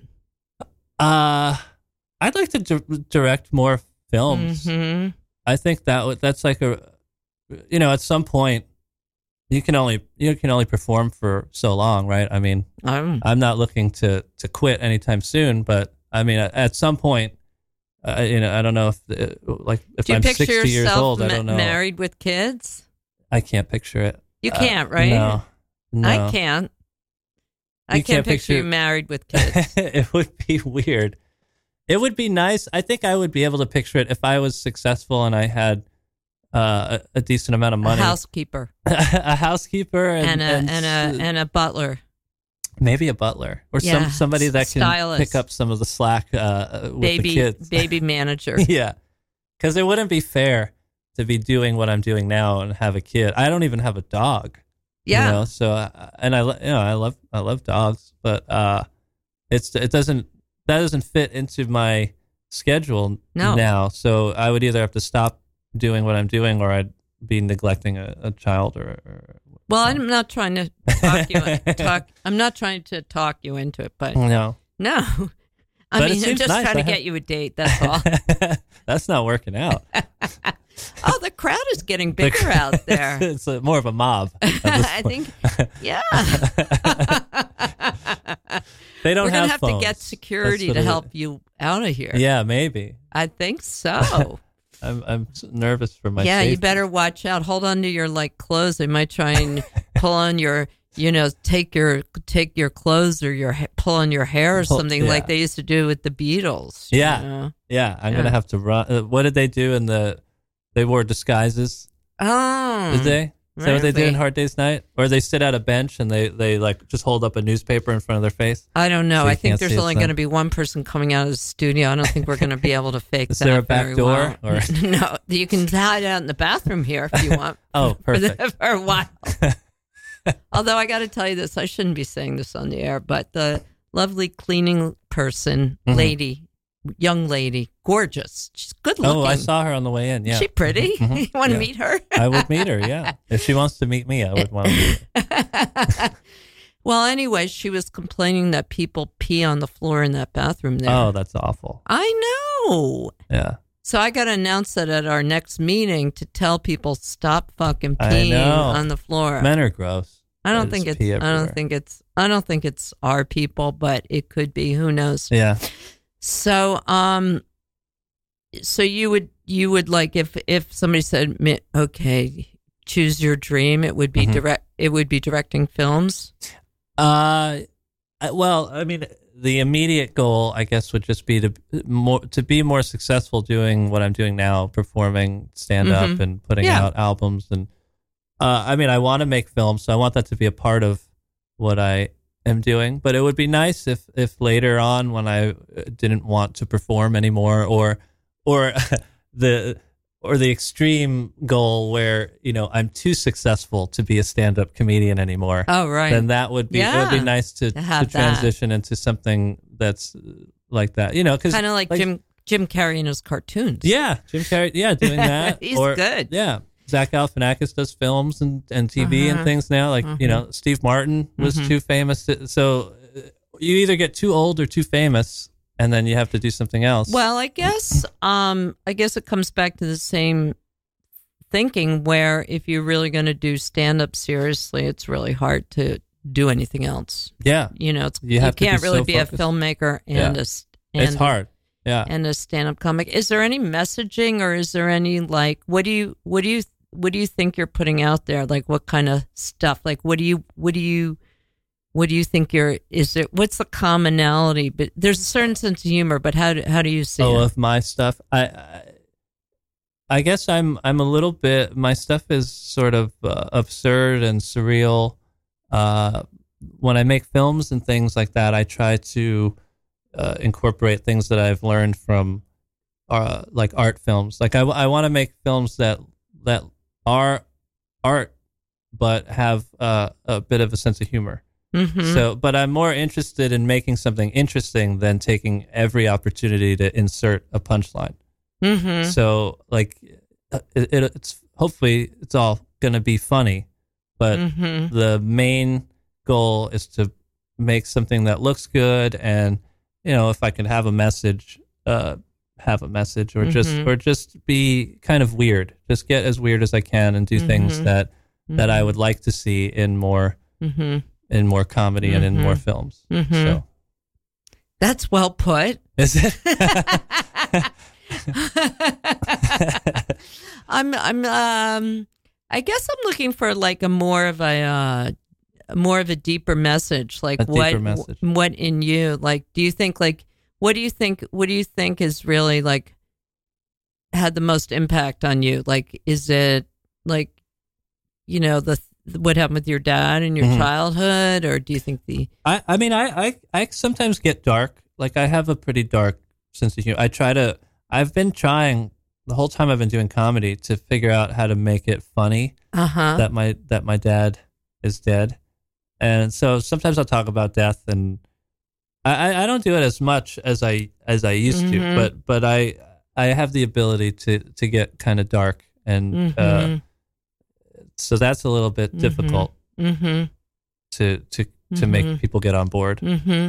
uh, I'd like to di- direct more films. Mhm. I think that would, that's like a, you know, at some point you can only you can only perform for so long, right? I mean, Um, I'm not looking to to quit anytime soon, but I mean, at, at some point, uh, you know, I don't know if uh, like if do you I'm picture sixty years yourself old, I ma- don't know. married with kids? I can't picture it. You Uh, can't, right? No, no. I can't. I You can't, can't picture you picture- married with kids. It would be weird. It would be nice. I think I would be able to picture it if I was successful and I had uh, a, a decent amount of A money, housekeeper a housekeeper, and and, a and, and s- a and a butler. maybe a butler or Yeah, some somebody that can stylist. pick up some of the slack uh, with baby the kids. baby manager. Yeah, because it wouldn't be fair to be doing what I'm doing now and have a kid. I don't even have a dog. Yeah. You know, so uh, and I lo- you know I love I love dogs, but uh, it's it doesn't that doesn't fit into my schedule No. now. So I would either have to stop doing what I'm doing, or I'd be neglecting a, a child. Or, or Well, I'm not trying to talk you talk. I'm not trying to talk you into it, but no, no. I But it mean, I'm seems just nice. trying to I have- get you a date. That's all. that's not working out. Oh, the crowd is getting bigger out there. It's a, more of a mob. at this I point. think, yeah. They don't We're gonna have have phones. to get security That's to what it- help you out of here. Yeah, maybe. I think so. I'm I'm nervous for my yeah, you safety. better watch out. Hold on to your like clothes. They might try and pull on your, you know, take your take your clothes or your ha- pull on your hair or Pull- something yeah. like they used to do with the Beatles. you Yeah. know? Yeah, I'm Yeah. gonna have to run. Uh, what did they do in the? They wore disguises. Oh, Did they? Is that what they do in Really? Hard Day's Night? Or they sit at a bench and they, they like just hold up a newspaper in front of their face? I don't know. So you I think can't there's see only it's going to them. be one person coming out of the studio. I don't think we're going to be able to fake Is that. there a back very door, well. or- No, you can hide out in the bathroom here if you want. Oh, for, the- perfect. for a while. Although I got to tell you this, I shouldn't be saying this on the air, but the lovely cleaning person, Mhm. lady, young lady, gorgeous. She's good looking. Oh, I saw her on the way in. Yeah. Is she pretty? Mhm. You want to Yeah. meet her? I would meet her, yeah. If she wants to meet me, I would want to meet her. Well, anyway, she was complaining that people pee on the floor in that bathroom there. Oh, that's awful. I know. Yeah. So I got to announce that at our next meeting to tell people stop fucking I peeing know. on the floor. Men are gross. I don't They think just it's. pee I everywhere. don't think it's. I don't think it's our people, but it could be. Who knows? Yeah. So, um, so you would you would like if if somebody said, "Mi- okay, choose your dream, it would be Mhm. direct. It would be directing films. Uh, I- well, I mean, the immediate goal, I guess, would just be to more to be more successful doing what I'm doing now, performing stand up Mhm. and putting Yeah. out albums. And uh, I mean, I want to make films, so I want that to be a part of what I am doing. But it would be nice if if later on, when I uh, didn't want to perform anymore, or or the or the extreme goal where, you know, I'm too successful to be a stand-up comedian anymore, Oh, right. then that would be it would be Yeah, nice to, to to, have that. transition into something that's uh, like that, you know, because Kind of like, Jim Jim Carrey in his cartoons. yeah, Jim Carrey, yeah, doing that. He's or, good. Yeah, Zach Galifianakis does films and, and T V Uh-huh. and things now. Like you know, Steve Martin was Mhm. too famous, to, so uh, you either get too old or too famous, and then you have to do something else. Well, I guess um I guess it comes back to the same thinking where if you're really going to do stand up seriously, it's really hard to do anything else. yeah, You know, it's, You you, have to be can't really so be focused. a filmmaker and Yeah. a s- and, it's hard. Yeah. and a stand up comic. Is there any messaging or is there any like what do you what do you what do you think you're putting out there? Like what kind of stuff? Like what do you what do you what do you think you're is there what's the commonality? But there's a certain sense of humor, but how do, how do you see Oh, it? of my stuff, I, I, I guess I'm I'm a little bit. My stuff is sort of uh, absurd and surreal. Uh, when I make films and things like that, I try to uh, incorporate things that I've learned from, uh, like art films. Like I, I want to make films that that are art, but have uh, a bit of a sense of humor. Mhm. So, but I'm more interested in making something interesting than taking every opportunity to insert a punchline. Mhm. So, like, uh, it, it, it's hopefully it's all gonna be funny, but Mhm. the main goal is to make something that looks good, and you know, if I can have a message, uh, have a message, or just Mhm. or just be kind of weird. Just get as weird as I can and do things Mhm. that that I would like to see in more Mhm. in more comedy and in more films. Mhm. So That's well put. is it? I'm I'm um I guess I'm looking for like a more of a uh more of a deeper message like A what deeper message. what in you like do you think like what do you think what do you think is really like had the most impact on you like is it like you know the what happened with your dad in your Mhm. childhood or do you think the I, I mean, I, I, I sometimes get dark. Like I have a pretty dark sense of humor. I try to, I've been trying the whole time I've been doing comedy to figure out how to make it funny uh-huh that my, that my dad is dead. And so sometimes I'll talk about death and I, I- I don't do it as much as I, as I used Mhm. to, but, but I, I have the ability to, to get kind of dark. And, uh, Mhm. so that's a little bit Mhm. difficult Mhm. to, to, to Mhm. make people get on board. Mm-hmm.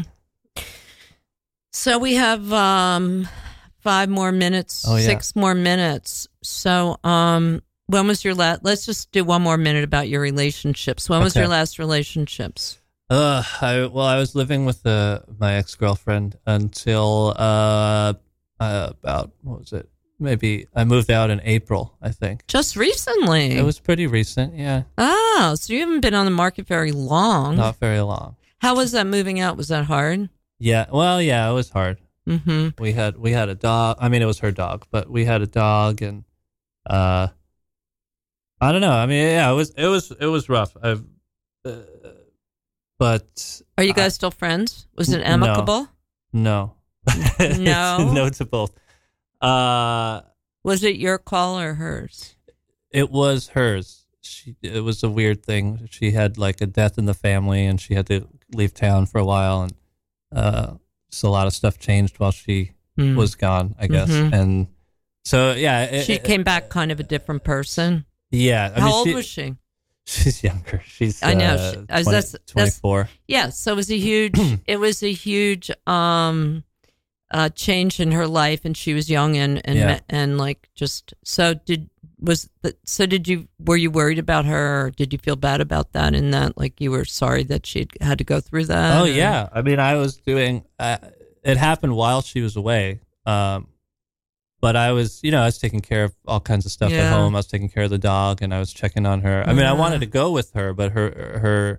So we have um, five more minutes, Oh, yeah. six more minutes. So um, when was your last? Let's just do one more minute about your relationships. When was Okay. your last relationships? Uh, I, well, I was living with uh, my ex girlfriend until uh, uh, about what was it? Maybe I moved out in April. I think Just recently. it was pretty recent. Yeah, Oh, so you haven't been on the market very long. not very long. How was that moving out? Was that hard? Yeah, well, yeah, it was hard. Mm-hmm. We had we had a dog. I mean, it was her dog, but we had a dog, and uh, I don't know. I mean, yeah, it was it was it was rough. I've, uh, but Are you I- guys still friends? Was it No. amicable? no, No? no to both. Uh. Was it your call or hers? It was hers. she it was a weird thing. She had like a death in the family, and she had to leave town for a while, and uh, so a lot of stuff changed while she Mm. was gone, I guess. Mhm. And so yeah, it, She it- came back kind of a different person. Yeah, I How mean, old she- was she? She's younger. She's I know. uh, She- I was- twenty, that's- that's- twenty-four. Yeah, so it was a huge it was a huge um uh change in her life, and she was young and and Yeah. and like just so did was the, so did you were you worried about her, or did you feel bad about that, in that like you were sorry that she had to go through that? Oh or- yeah, I mean, I was doing. Uh, it happened while she was away, um, but I was, you know, I was taking care of all kinds of stuff Yeah. at home. I was taking care of the dog, and I was checking on her. I mean, I Yeah. wanted to go with her, but her her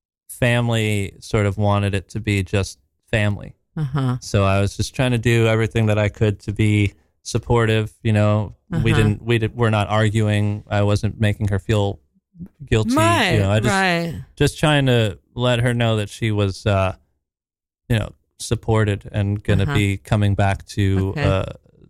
family sort of wanted it to be just family. Uh-huh. So I was just trying to do everything that I could to be supportive. You know, we Uh-huh. didn't we did we're not arguing. I wasn't making her feel guilty. Right, You know, I just right. just trying to let her know that she was, uh, you know, supported and going to Uh-huh. be coming back to Okay. uh,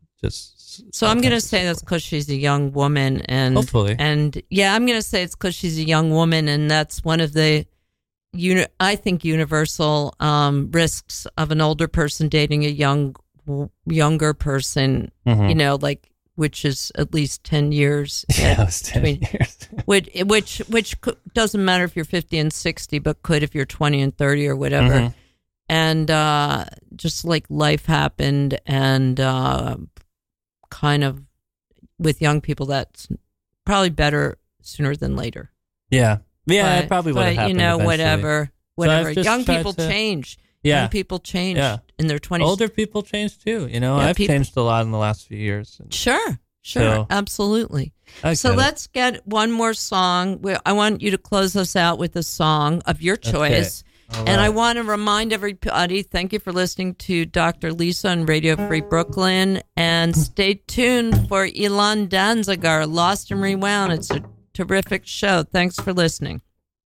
just. So all I'm going to kinds of say that's support. because she's a young woman, and Hopefully. and yeah, I'm going to say it's because she's a young woman, and that's one of the, uni- I think, universal um, risks of an older person dating a young, younger person. Mhm. You know, like which is at least ten years. Yeah, it was ten between- years. Which which which cou- doesn't matter if you're fifty and sixty, but could if you're twenty and thirty or whatever. Mhm. And uh, just like life happened, and uh, kind of with young people, that's probably better sooner than later. Yeah. Yeah, But- it probably would but, have happened. you know, eventually. whatever, I've whatever. just Young tried people to- change. Yeah. Young people change Yeah. in their twenties. Older people change too. You know, Yeah, I've people- changed a lot in the last few years. And Sure, sure, So- absolutely. I So get it. let's get one more song. We- I want you to close us out with a song of your choice. All And I right. want to remind everybody, thank you for listening to Doctor Lisa on Radio Free Brooklyn. And stay tuned for Ilan Danziger, Lost and Rewound. It's a terrific show. Thanks for listening.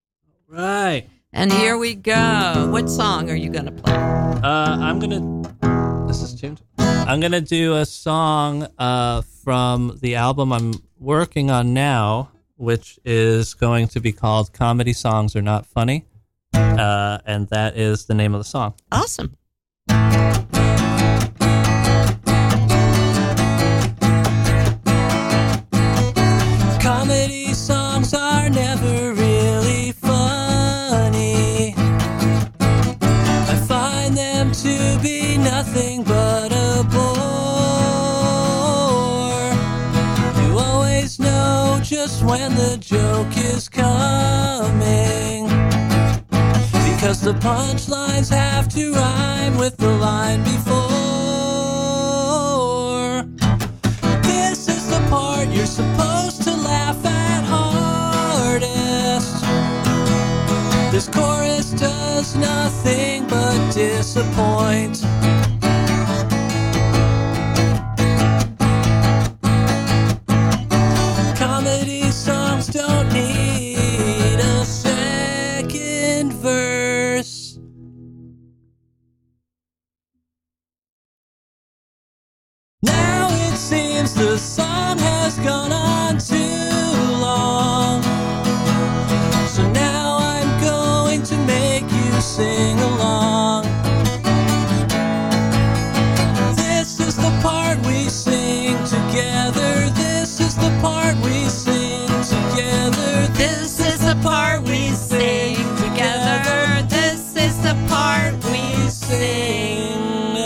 Right. And here we go. What song are you going to play? Uh, I'm gonna. This is tuned. I'm gonna do a song uh, from the album I'm working on now, which is going to be called "Comedy Songs Are Not Funny," uh, and that is the name of the song. Awesome. Comedy songs are never really funny. I find them to be nothing but a bore. You always know just when the joke is coming, because the punchlines have to rhyme with the line before. This is the part you're supposed to laugh at hardest. This chorus does nothing but disappoint. Comedy songs don't need a second verse. Now it seems the song has gone on too long. So now I'm going to make you sing along. This is the part we sing together. This is the part we sing together. This is the part we sing together. This is the part we sing.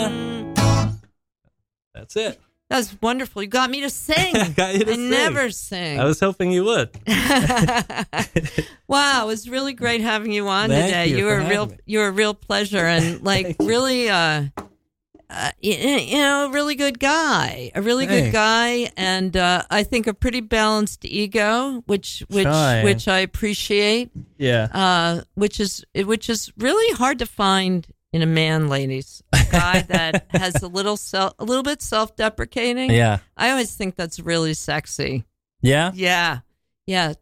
That's it. That's wonderful. You got me to sing. I got you to I sing. never sing. I was hoping you would. Wow, it was really great having you on Thank today. you You for were a having real me. you were a real pleasure, and like Thank you. really uh, uh you, you know, a really good guy. A really good Thanks. guy, and uh I think a pretty balanced ego, which which Trying. which I appreciate. Yeah. Uh which is which is really hard to find in a man, ladies. A guy that has a little self a little bit self-deprecating. Yeah. I always think that's really sexy. Yeah. Yeah. Yeah.